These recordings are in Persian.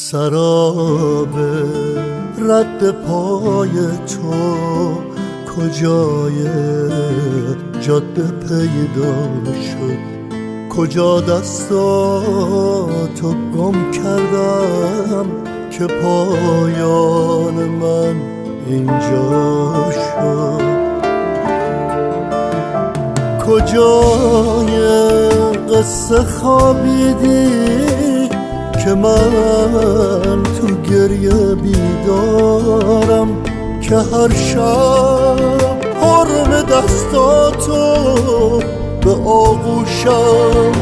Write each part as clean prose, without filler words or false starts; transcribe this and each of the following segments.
سراب رد پای تو کجای جاده پیدا شد؟ کجا دستاتو گم کردم که پایان من اینجا شد؟ کجای قصه خوابیدی که من تو گریه بیدارم، که هر شب حرم دستاتو به آغوشم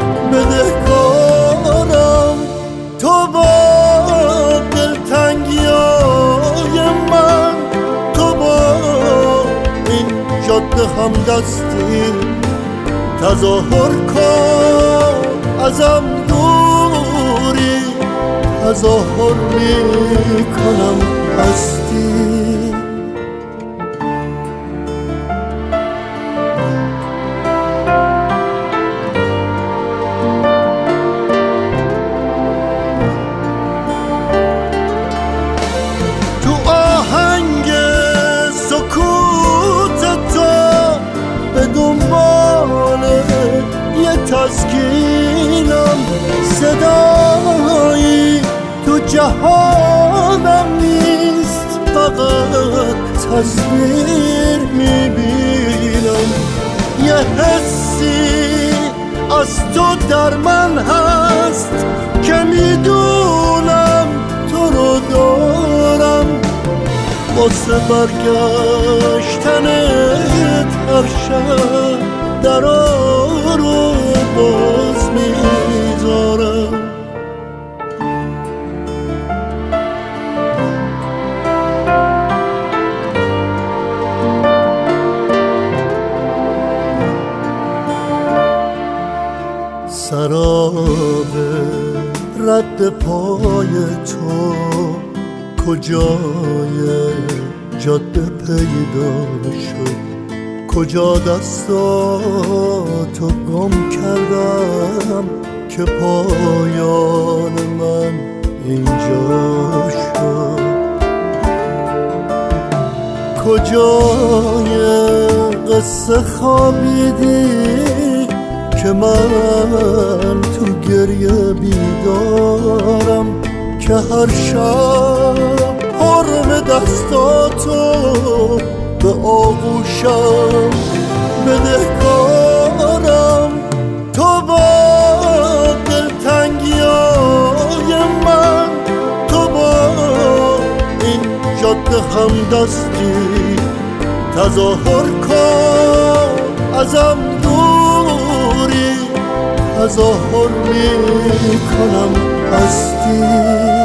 بدهکارم. تو با دلتنگیای من، تو با این جاده همدستی تظاهر کن ازم دوری، تظاهر میکنم هستی. تو آهنگ سکوت تو به دنبال یه تسکینم، صدایی تو جهانم نیست، فقط تصویر میبینم. یه حسی از تو در من هست که میدونم تو رو دارم، واسه برگشتنت هر شب درا رو باز میذارم. سراب رد پای تو کجای جاده پیدا شد؟ کجا دستاتو گم کردم که پایان من اینجا شد؟ کجای قصه خوابیدی که من تو گریه بیدارم، که هر شب حرم دستاتو به آغوشم بدهکارم. تو با دلتنگیای من، تو با این جاده همدستی تظاهر کن ازم دوری، تظاهر میکنم هستی.